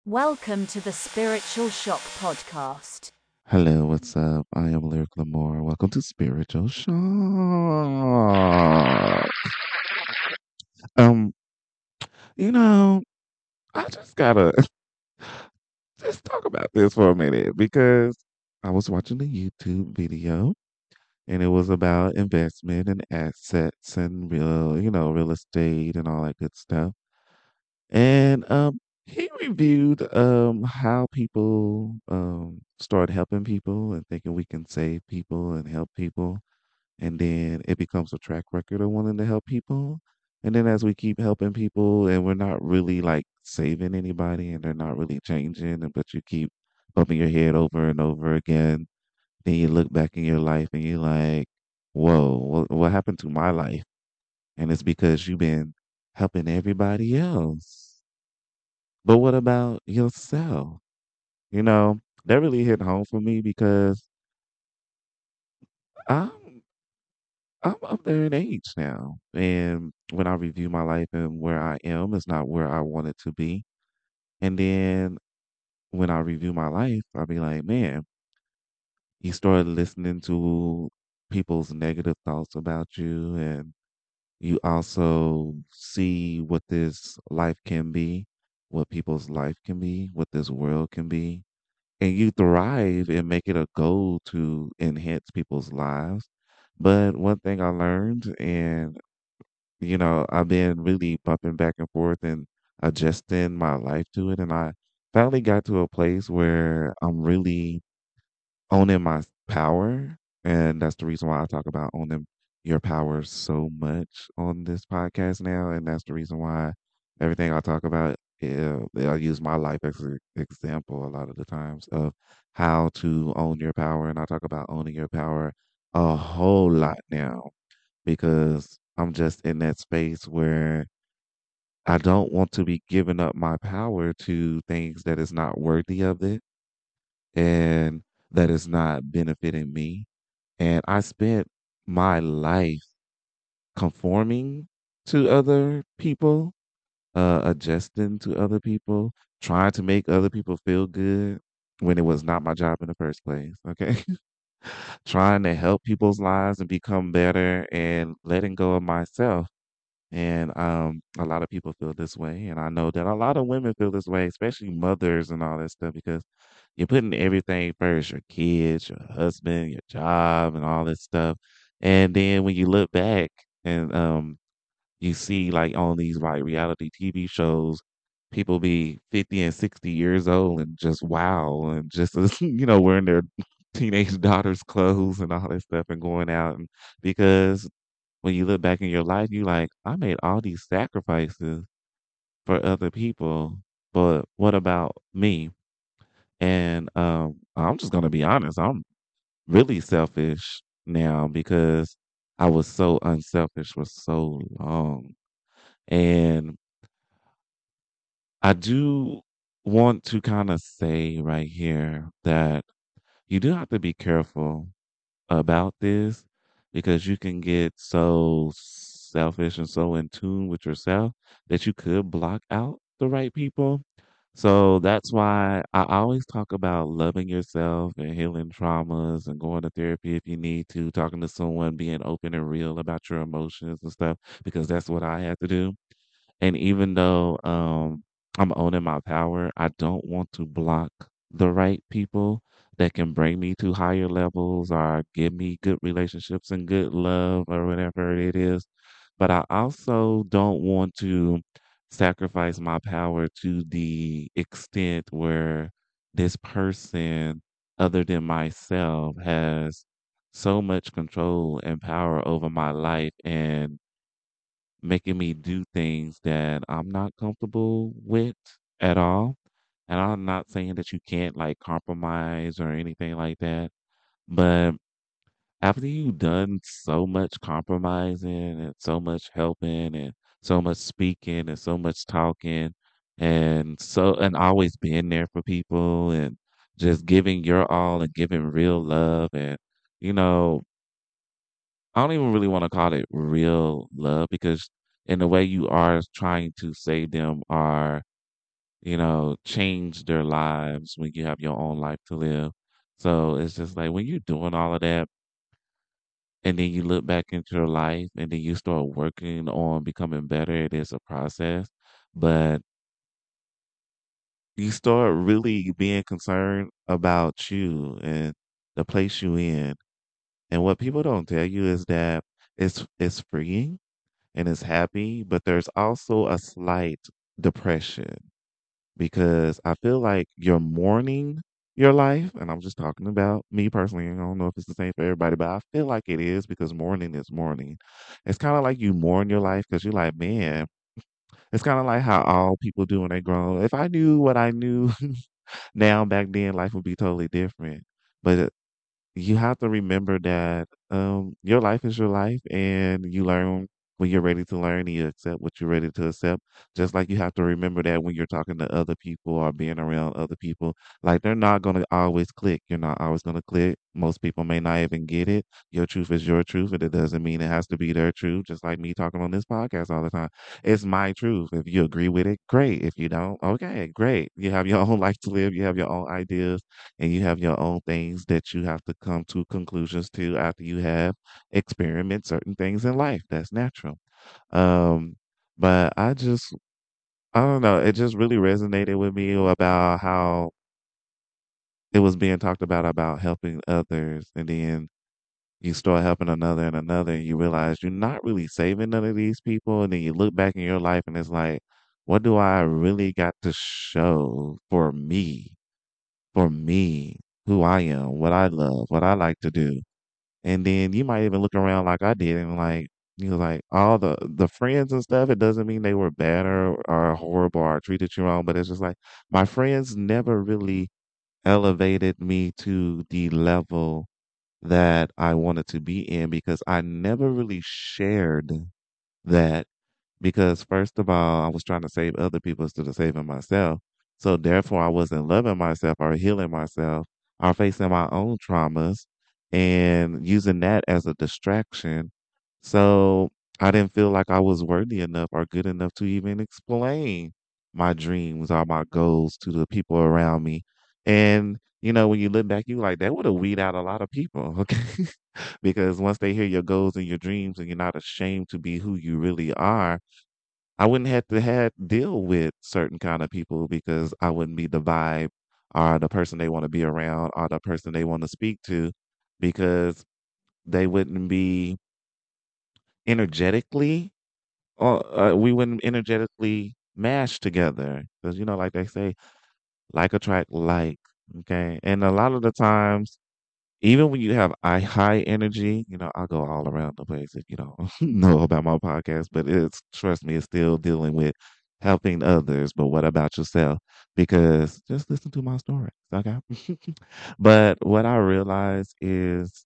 Welcome to the Spiritual Shock Podcast. Hello, what's up? I am Lyric Lamore. Welcome to Spiritual Shock. Um, you know, I just gotta just talk about this for a minute because I was watching a YouTube video and it was about investment and assets and real estate and all that good stuff. And he reviewed how people start helping people and thinking we can save people and help people. And then it becomes a track record of wanting to help people. And then as we keep helping people and we're not really like saving anybody and they're not really changing, but you keep bumping your head over and over again, then you look back in your life and you're like, whoa, what happened to my life? And it's because you've been helping everybody else. But what about yourself? That really hit home for me because I'm I'm up there in age now, and when I review my life and where I am is not where I want it to be. And then when I review my life, I'll be like, man, you start listening to people's negative thoughts about you, and you also see what this life can be, what people's life can be, what this world can be, and you thrive and make it a goal to enhance people's lives. But one thing I learned, and I've been really bumping back and forth and adjusting my life to it. And I finally got to a place where I'm really owning my power. And that's the reason why I talk about owning your power so much on this podcast now. And that's the reason why everything I talk about, I use my life as an example a lot of the times of how to own your power. And I talk about owning your power a whole lot now because I'm just in that space where I don't want to be giving up my power to things that is not worthy of it and that is not benefiting me. And I spent my life conforming to other people, adjusting to other people, trying to make other people feel good when it was not my job in the first place. Okay. Trying to help people's lives and become better and letting go of myself. And a lot of people feel this way. And I know that a lot of women feel this way, especially mothers and all that stuff, because you're putting everything first, your kids, your husband, your job, and all this stuff. And then when you look back and you see like on these like reality TV shows, people be 50 and 60 years old and just wow and just wearing their teenage daughter's clothes and all that stuff and going out and because when you look back in your life, you like, I made all these sacrifices for other people, but what about me? And I'm just gonna be honest, I'm really selfish now because I was so unselfish for so long. And I do want to kind of say right here that you do have to be careful about this because you can get so selfish and so in tune with yourself that you could block out the right people. So that's why I always talk about loving yourself and healing traumas and going to therapy if you need to, talking to someone, being open and real about your emotions and stuff, because that's what I had to do. And even though I'm owning my power, I don't want to block the right people that can bring me to higher levels or give me good relationships and good love or whatever it is. But I also don't want to sacrifice my power to the extent where this person, other than myself, has so much control and power over my life and making me do things that I'm not comfortable with at all. And I'm not saying that you can't like compromise or anything like that, but after you've done so much compromising and so much helping and so much speaking and so much talking and always being there for people and just giving your all and giving real love and you know I don't even really want to call it real love because in the way you are trying to save them are change their lives when you have your own life to live. So it's just like when you're doing all of that and then you look back into your life and then you start working on becoming better, it is a process. But you start really being concerned about you and the place you in. And what people don't tell you is that it's freeing and it's happy, but there's also a slight depression because I feel like you're mourning your life, and I'm just talking about me personally. I don't know if it's the same for everybody, but I feel like it is because mourning is mourning. It's kind of like you mourn your life because you're like, man, it's kind of like how all people do when they grow. If I knew what I knew now back then, life would be totally different. But you have to remember that your life is your life, and you learn when you're ready to learn, and you accept what you're ready to accept. Just like you have to remember that when you're talking to other people or being around other people, like they're not going to always click. You're not always going to click. Most people may not even get it. Your truth is your truth, and it doesn't mean it has to be their truth. Just like me talking on this podcast all the time, it's my truth. If you agree with it, great. If you don't, okay, great. You have your own life to live. You have your own ideas and you have your own things that you have to come to conclusions to after you have experienced certain things in life. That's natural. Um, but I don't know, it just really resonated with me about how it was being talked about helping others, and then you start helping another and another, and you realize you're not really saving none of these people, and then you look back in your life and it's like, what do I really got to show for me, who I am, what I love, what I like to do. And then you might even look around like I did and like like all the friends and stuff, it doesn't mean they were bad or horrible or treated you wrong, but it's just like my friends never really elevated me to the level that I wanted to be in because I never really shared that because first of all, I was trying to save other people instead of saving myself. So therefore, I wasn't loving myself or healing myself or facing my own traumas and using that as a distraction. So I didn't feel like I was worthy enough or good enough to even explain my dreams or my goals to the people around me. And when you look back, you like that would have weed out a lot of people, okay? Because once they hear your goals and your dreams and you're not ashamed to be who you really are, I wouldn't have to had deal with certain kind of people because I wouldn't be the vibe or the person they want to be around or the person they want to speak to because they wouldn't be energetically or we wouldn't energetically mash together because like they say like attract like, okay, and a lot of the times even when you have high energy, I'll go all around the place if you don't know about my podcast, but it's trust me, it's still dealing with helping others. But what about yourself? Because just listen to my story, okay? But what I realize is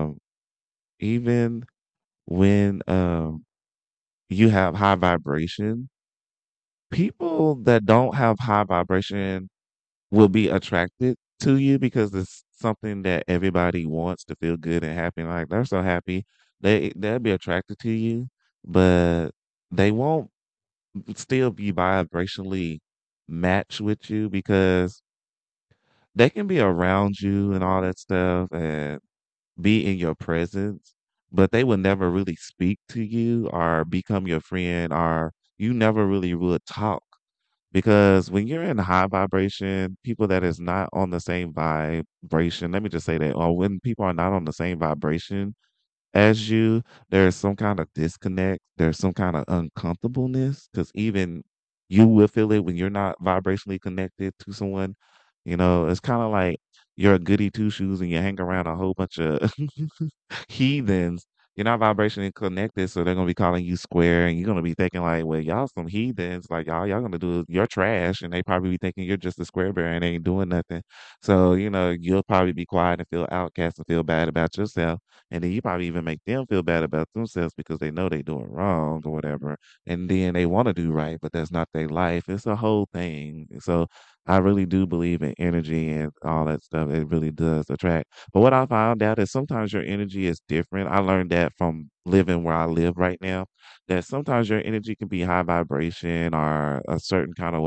even when you have high vibration, people that don't have high vibration will be attracted to you because it's something that everybody wants to feel good and happy. Like they're so happy, they'll be attracted to you, but they won't still be vibrationally matched with you because they can be around you and all that stuff and be in your presence, but they will never really speak to you or become your friend or you never really would talk because when you're in high vibration, people that is not on the same vibration, let me just say that, or when people are not on the same vibration as you, there's some kind of disconnect, there's some kind of uncomfortableness because even you will feel it when you're not vibrationally connected to someone. It's kind of like you're a goody two shoes and you hang around a whole bunch of heathens. You're not vibrationally connected, so they're gonna be calling you square, and you're gonna be thinking like, "Well, y'all some heathens. Like y'all gonna do you're trash," and they probably be thinking you're just a square bear and ain't doing nothing. So you'll probably be quiet and feel outcast and feel bad about yourself, and then you probably even make them feel bad about themselves because they know they doing wrong or whatever, and then they want to do right, but that's not their life. It's a whole thing. So I really do believe in energy and all that stuff. It really does attract. But what I found out is sometimes your energy is different. I learned that from living where I live right now, that sometimes your energy can be high vibration or a certain kind of way.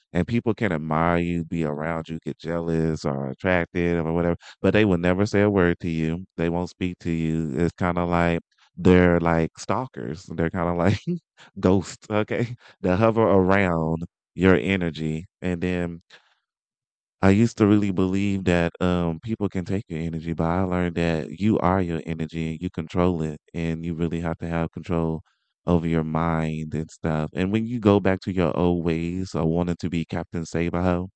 And people can admire you, be around you, get jealous or attracted or whatever, but they will never say a word to you. They won't speak to you. It's kind of like they're like stalkers. They're kind of like ghosts, okay? They hover around your energy. And then I used to really believe that people can take your energy, but I learned that you are your energy and you control it, and you really have to have control over your mind and stuff. And when you go back to your old ways of wanting to be Captain Saberho,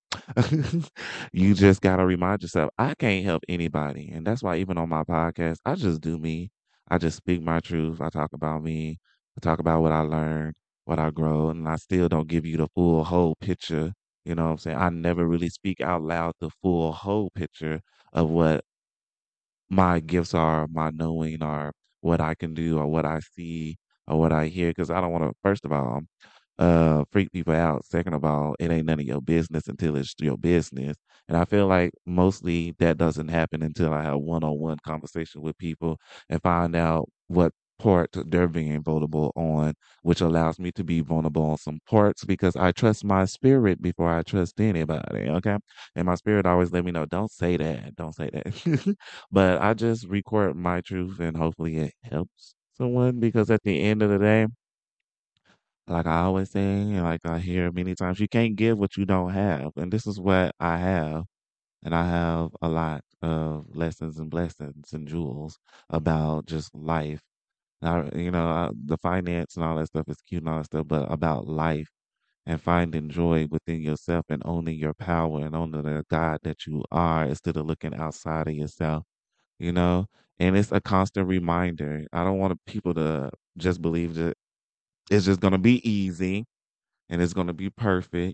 you just gotta remind yourself, I can't help anybody, and that's why even on my podcast, I just do me. I just speak my truth. I talk about me. I talk about what I learned, what I grow, and I still don't give you the full whole picture. You know what I'm saying? I never really speak out loud the full whole picture of what my gifts are, my knowing, or what I can do, or what I see, or what I hear. Because I don't want to, first of all, freak people out. Second of all, it ain't none of your business until it's your business. And I feel like mostly that doesn't happen until I have one-on-one conversation with people and find out what part they're being vulnerable on, which allows me to be vulnerable on some parts because I trust my spirit before I trust anybody. Okay. And my spirit always let me know, don't say that. Don't say that. But I just record my truth and hopefully it helps someone because at the end of the day, like I always say, and like I hear many times, you can't give what you don't have. And this is what I have. And I have a lot of lessons and blessings and jewels about just life. Now, the finance and all that stuff is cute and all that stuff, but about life and finding joy within yourself and owning your power and owning the God that you are instead of looking outside of yourself, you know? And it's a constant reminder. I don't want people to just believe that it's just going to be easy and it's going to be perfect.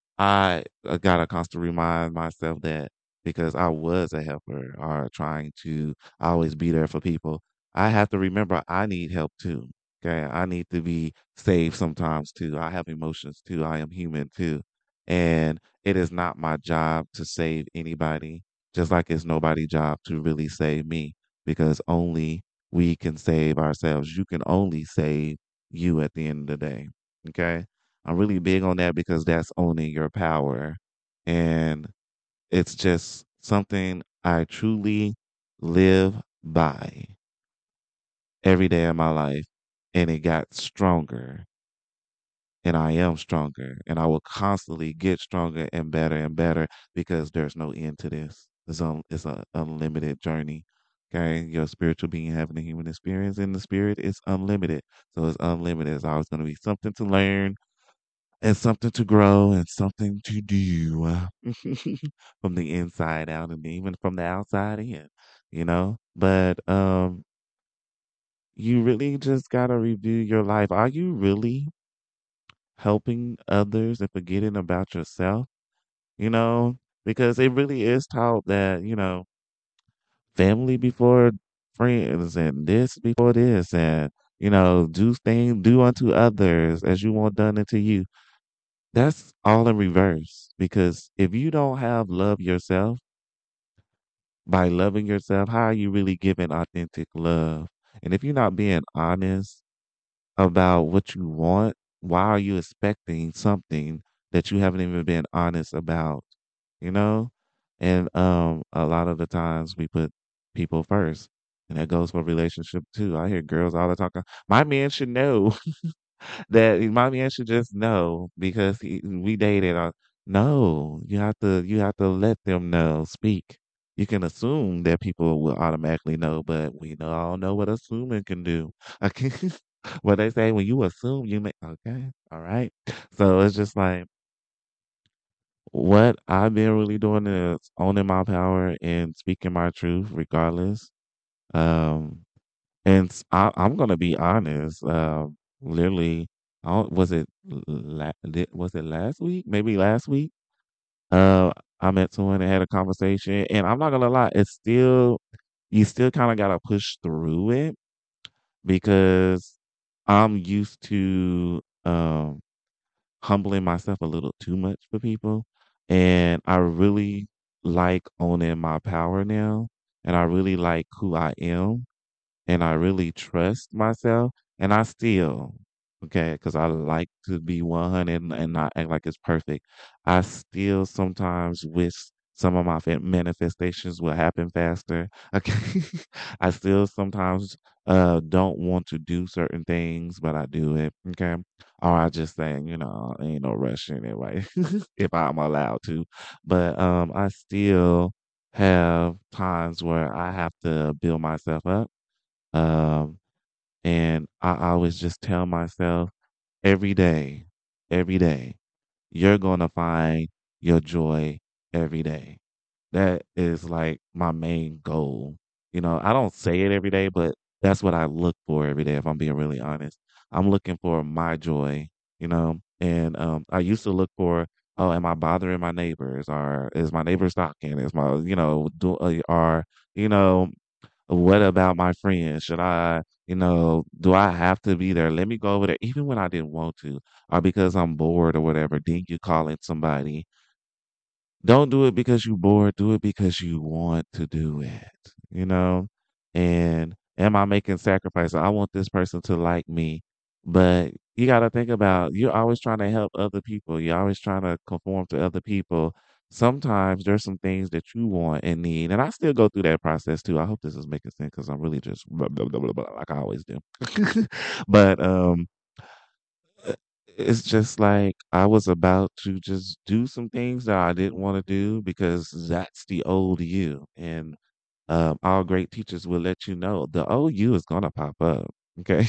I gotta constantly remind myself that because I was a helper or trying to always be there for people, I have to remember I need help too. Okay. I need to be saved sometimes too. I have emotions too. I am human too. And it is not my job to save anybody, just like it's nobody's job to really save me because only we can save ourselves. You can only save you at the end of the day. Okay. I'm really big on that because that's owning your power. And it's just something I truly live by every day of my life. And it got stronger. And I am stronger. And I will constantly get stronger and better because there's no end to this. It's an unlimited journey. Okay. Your spiritual being having a human experience in the spirit is unlimited. So it's unlimited. There's always going to be something to learn and something to grow and something to do from the inside out and even from the outside in. But you really just gotta review your life. Are you really helping others and forgetting about yourself? You know, because it really is taught that, family before friends and this before this and do unto others as you want done unto you. That's all in reverse because if you don't have love yourself, by loving yourself, how are you really giving authentic love? And if you're not being honest about what you want, why are you expecting something that you haven't even been honest about? You know? And a lot of the times we put people first. And that goes for relationship too. I hear girls all the time. My man should know that my man should just know because we dated. No, you have to let them know. Speak. You can assume that people will automatically know, but we know all know what assuming can do. Okay, what they say when you assume, you make okay, all right. So it's just like what I've been really doing is owning my power and speaking my truth, regardless. Um, and I'm gonna be honest. Literally, was it was it last week? Maybe last week. I met someone and had a conversation, and I'm not gonna lie. It's still you still kind of gotta push through it because I'm used to humbling myself a little too much for people, and I really like owning my power now, and I really like who I am and I really trust myself, and I still okay, because I like to be 100 and not act like it's perfect. I still sometimes wish some of my manifestations will happen faster. Okay. I still sometimes don't want to do certain things, but I do it. Okay. Or I just saying, ain't no rush anyway, if I'm allowed to. But I still have times where I have to build myself up. Um, and I always just tell myself every day, every day, you're going to find your joy every day. That is like my main goal. I don't say it every day, but that's what I look for every day, if I'm being really honest. I'm looking for my joy, and I used to look for, oh, am I bothering my neighbors? Or is my neighbor talking? Is my, or, you know, what about my friends? Should I, do I have to be there? Let me go over there, even when I didn't want to, or because I'm bored or whatever. Then you call in somebody. Don't do it because you bored. Do it because you want to do it, you know? And am I making sacrifices? I want this person to like me. But you got to think about you're always trying to help other people. You're always trying to conform to other people. Sometimes there's some things that you want and need. And I still go through that process too. I hope this is making sense because I'm really just blah, blah, blah, blah, blah, like I always do. But uh, it's just like I was about to just do some things that I didn't want to do because that's the old you. And all great teachers will let you know the old you is gonna pop up. Okay.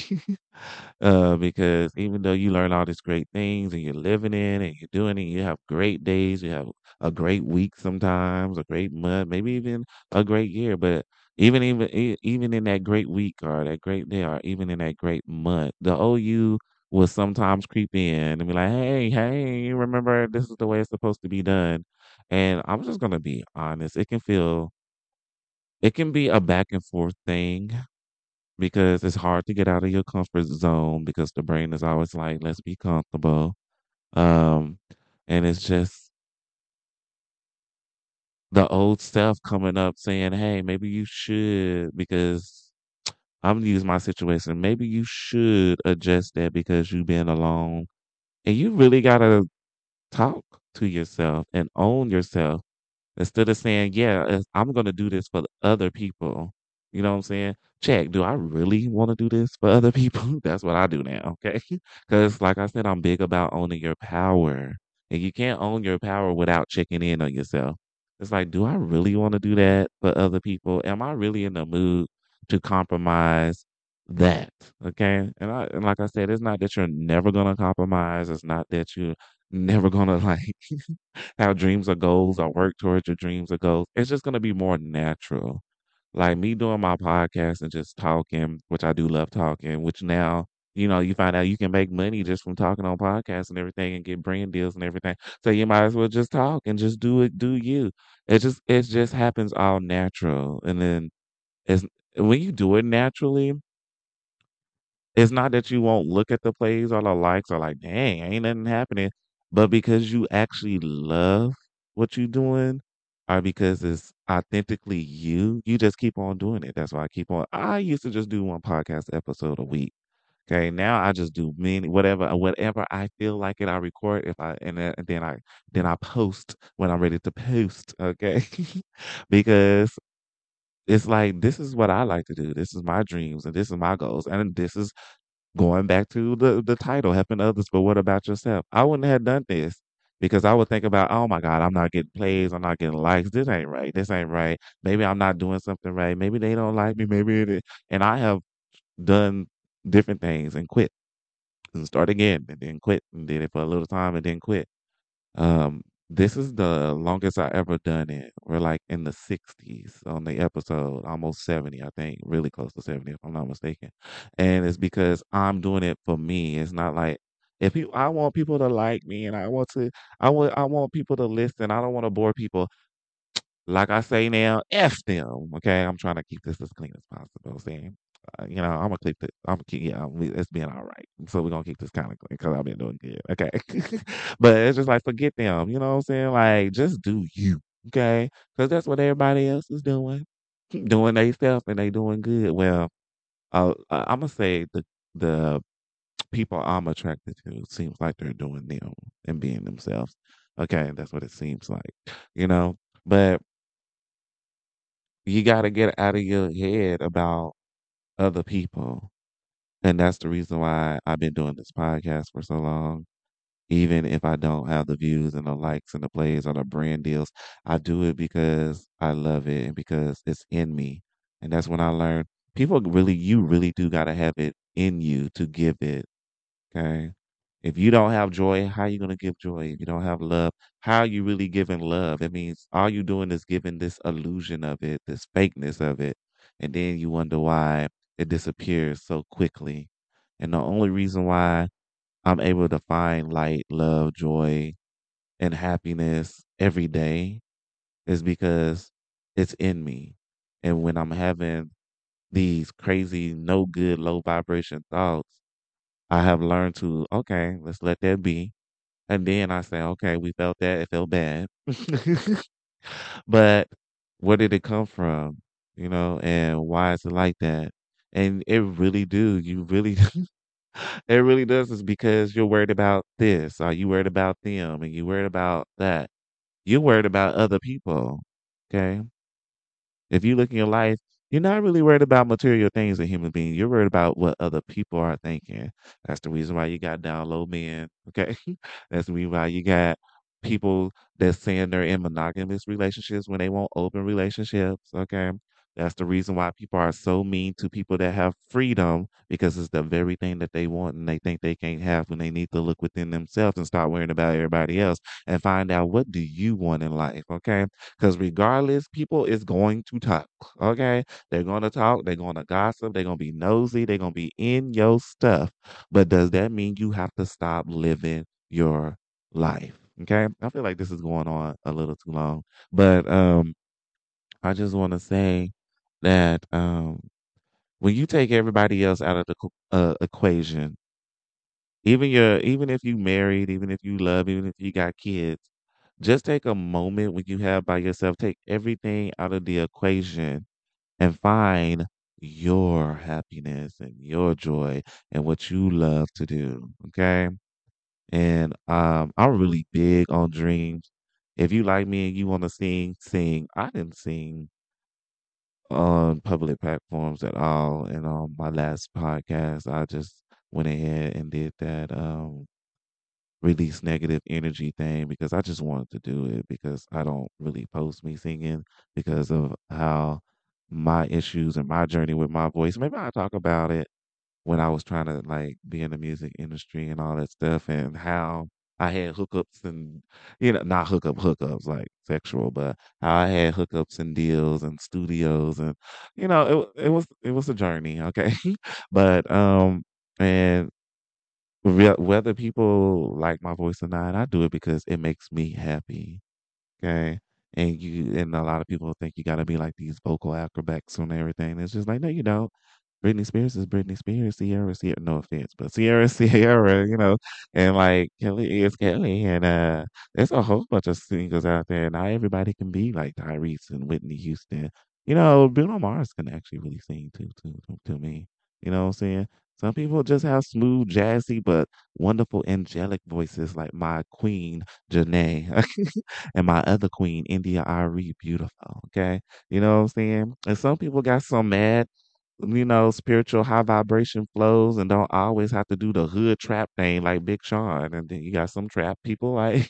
Because even though you learn all these great things and you're living in and you're doing it, you have great days, you have a great week sometimes, a great month, maybe even a great year. But even in that great week or that great day or even in that great month, the OU will sometimes creep in and be like, hey, you remember this is the way it's supposed to be done. And I'm just gonna be honest, it can be a back and forth thing because it's hard to get out of your comfort zone because the brain is always like, let's be comfortable. Um, and it's just the old self coming up saying, hey, maybe you should, because I'm gonna use my situation. Maybe you should adjust that because you've been alone. And you really gotta talk to yourself and own yourself. Instead of saying, "Yeah, I'm gonna do this for the other people." You know what I'm saying? Check, do I really wanna do this for other people? That's what I do now, okay? Because, like I said, I'm big about owning your power, and you can't own your power without checking in on yourself. It's like, do I really wanna do that for other people? Am I really in the mood to compromise that? Okay? And like I said, it's not that you're never gonna compromise. It's not that you're never gonna, like, have dreams or goals or work towards your dreams or goals. It's just gonna be more natural. Like me doing my podcast and just talking, which I do love talking, which now, you find out you can make money just from talking on podcasts and everything and get brand deals and everything. So you might as well just talk and just do it, do you. It just happens all natural. And then it's when you do it naturally, it's not that you won't look at the plays or the likes or like, dang, ain't nothing happening, but because you actually love what you're doing, or because it's authentically you, you just keep on doing it. That's why I keep on. I used to just do one podcast episode a week. Okay, now I just do many whatever I feel like it. I record if I and then I post when I'm ready to post. Okay, because it's like this is what I like to do. This is my dreams and this is my goals, and this is going back to the title, helping others, but what about yourself? I wouldn't have done this because I would think about, oh my God, I'm not getting plays, I'm not getting likes. This ain't right. This ain't right. Maybe I'm not doing something right. Maybe they don't like me. Maybe it is. And I have done different things and quit and start again and then quit and did it for a little time and then quit. This is the longest I ever done it. We're like in the 60s on the episode, almost 70, I think, really close to 70 if I'm not mistaken. And it's because I'm doing it for me. It's not like I want people to like me and I want people to listen. I don't want to bore people. Like I say now, F them. Okay, I'm trying to keep this as clean as possible. See, I'm gonna keep it. I'm gonna keep. Yeah, it's being all right. So we're gonna keep this kind of clean because I've been doing good. Okay, but it's just like forget them. You know what I'm saying? Like just do you. Okay, because that's what everybody else is doing, doing they stuff and they doing good. Well, I'm gonna say the people I'm attracted to seems like they're doing them and being themselves. Okay, that's what it seems like, you know. But you got to get out of your head about other people, and that's the reason why I've been doing this podcast for so long. Even if I don't have the views and the likes and the plays or the brand deals, I do it because I love it and because it's in me. And that's when I learned people really, you really do got to have it in you to give it. Okay. If you don't have joy, how you gonna give joy? If you don't have love, how you really giving love? It means all you doing is giving this illusion of it, this fakeness of it, and then you wonder why it disappears so quickly. And the only reason why I'm able to find light, love, joy, and happiness every day is because it's in me. And when I'm having these crazy, no good, low vibration thoughts, I have learned to, okay, let's let that be. And then I say, okay, we felt that. It felt bad. But where did it come from? You know, and why is it like that? And it really do. You really, it really does. Is because you're worried about this, or you worried about them, and you worried about that. You're worried about other people. Okay. If you look in your life, you're not really worried about material things as a human being. You're worried about what other people are thinking. That's the reason why you got down low men. Okay. That's the reason why you got people that's saying they're in monogamous relationships when they want open relationships. Okay. That's the reason why people are so mean to people that have freedom because it's the very thing that they want and they think they can't have when they need to look within themselves and start worrying about everybody else and find out what do you want in life. Okay. Because regardless, people is going to talk. Okay. They're going to talk. They're going to gossip. They're going to be nosy. They're going to be in your stuff. But does that mean you have to stop living your life? Okay. I feel like this is going on a little too long. But I just want to say that when you take everybody else out of the equation, even if you married, even if you love, even if you got kids, just take a moment when you have by yourself, take everything out of the equation and find your happiness and your joy and what you love to do. Okay. And I'm really big on dreams. If you like me and you want to sing, sing. I didn't sing on public platforms at all. And on my last podcast, I just went ahead and did that release negative energy thing because I just wanted to do it because I don't really post me singing because of how my issues and my journey with my voice. Maybe I'll talk about it when I was trying to like be in the music industry and all that stuff and how I had hookups and not hookups like sexual, but how I had hookups and deals and studios and it was a journey, okay? But and whether people like my voice or not, I do it because it makes me happy. Okay. And a lot of people think you gotta be like these vocal acrobats and everything. It's just like, no, you don't. Britney Spears is Britney Spears, Sierra, Sierra, no offense, but Sierra, Sierra, and like Kelly is Kelly, and there's a whole bunch of singers out there. Not everybody can be like Tyrese and Whitney Houston. Bruno Mars can actually really sing too, to me. You know what I'm saying? Some people just have smooth, jazzy, but wonderful, angelic voices like my queen, Janae, and my other queen, India Ari, beautiful. Okay. You know what I'm saying? And some people got some mad spiritual high vibration flows and don't always have to do the hood trap thing like Big Sean. And then you got some trap people like,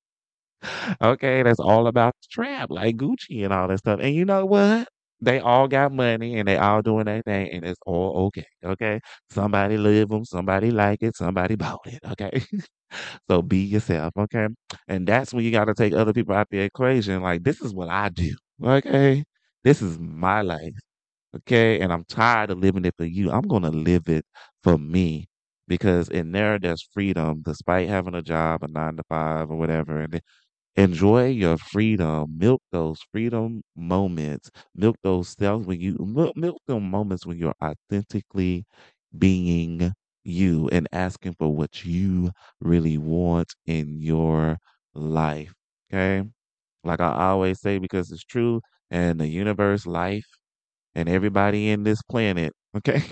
okay, that's all about the trap, like Gucci and all that stuff. And you know what? They all got money and they all doing their thing and it's all okay. Okay. Somebody live them, somebody like it, somebody bought it. Okay. So be yourself. Okay. And that's when you got to take other people out the equation. Like, this is what I do. Okay. This is my life. Okay. And I'm tired of living it for you. I'm going to live it for me because in there's freedom despite having a job, a 9 to 5 or whatever. And enjoy your freedom. Milk those freedom moments. Milk those selves when you milk them moments when you're authentically being you and asking for what you really want in your life. Okay. Like I always say, because it's true, and the universe, life, and everybody in this planet. Okay.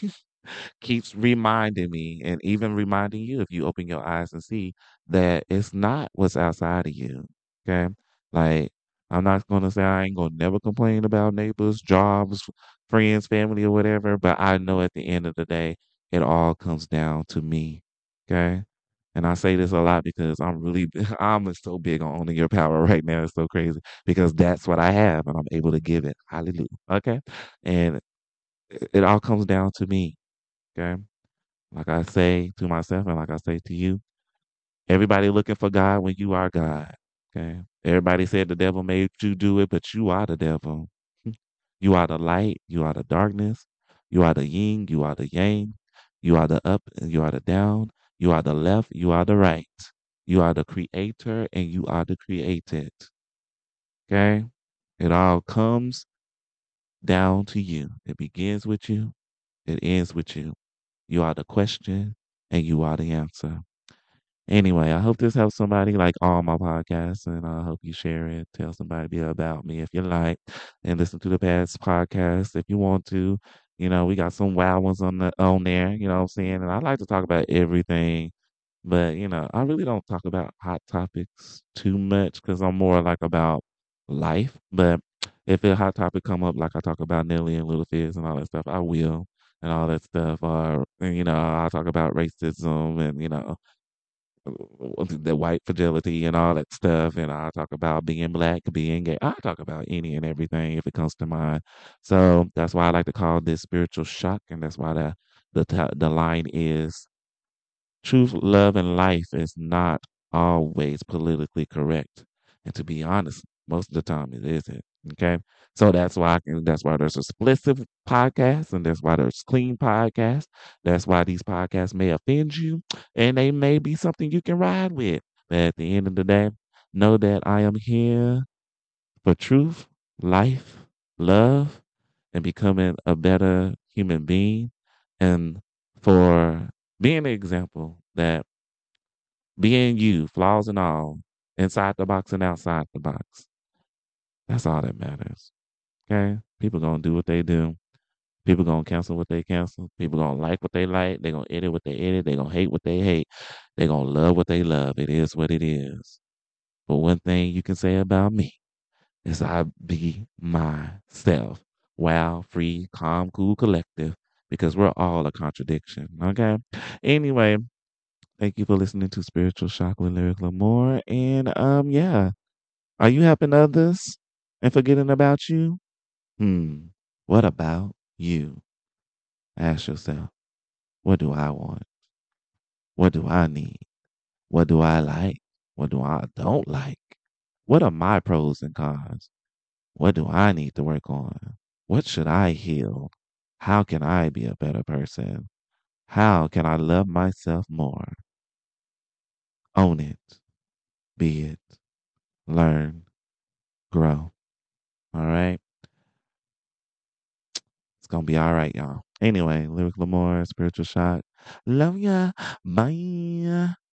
keeps reminding me and even reminding you if you open your eyes and see that it's not what's outside of you. Okay. Like, I'm not going to say I ain't going to never complain about neighbors, jobs, friends, family, or whatever, but I know at the end of the day, it all comes down to me. Okay. And I say this a lot because I'm really, I'm so big on owning your power right now. It's so crazy because that's what I have and I'm able to give it. Hallelujah. Okay. And it all comes down to me. Okay. Like I say to myself and like I say to you, everybody looking for God when you are God. Okay. Everybody said the devil made you do it, but you are the devil. You are the light. You are the darkness. You are the yin. You are the yang. You are the up and you are the down. You are the left. You are the right. You are the creator and you are the created. Okay. It all comes down to you. It begins with you. It ends with you. You are the question and you are the answer. Anyway, I hope this helps somebody like all my podcasts, and I hope you share it. Tell somebody about me if you like, and listen to the past podcasts if you want to. You know, we got some wild ones on there. You know what I'm saying? And I like to talk about everything, but I really don't talk about hot topics too much because I'm more like about life. But if a hot topic come up, like I talk about Nelly and Little Fizz and all that stuff, I will and all that stuff. Or I'll talk about racism and the white fragility and all that stuff. And I talk about being black, being gay. I talk about any and everything if it comes to mind. So that's why I like to call this spiritual shock, and that's why the line is truth, love, and life is not always politically correct. And to be honest, most of the time it isn't. Okay. So that's why there's explicit podcasts and that's why there's clean podcasts. That's why these podcasts may offend you and they may be something you can ride with. But at the end of the day, know that I am here for truth, life, love, and becoming a better human being and for being an example that being you, flaws and all, inside the box and outside the box. That's all that matters. Okay? People gonna do what they do. People gonna cancel what they cancel. People gonna like what they like. They gonna edit what they edit. They gonna hate what they hate. They gonna love what they love. It is what it is. But one thing you can say about me is I be myself. Wild, free, calm, cool, collective. Because we're all a contradiction. Okay? Anyway, thank you for listening to Spiritual Shock with Lyric Lamore. And yeah. Are you helping others and forgetting about you? Hmm. What about you? Ask yourself, what do I want? What do I need? What do I like? What do I don't like? What are my pros and cons? What do I need to work on? What should I heal? How can I be a better person? How can I love myself more? Own it, be it, learn, grow. All right? It's gonna be all right, y'all. Anyway, Lyric Lamore, Spiritual Shock. Love ya. Bye.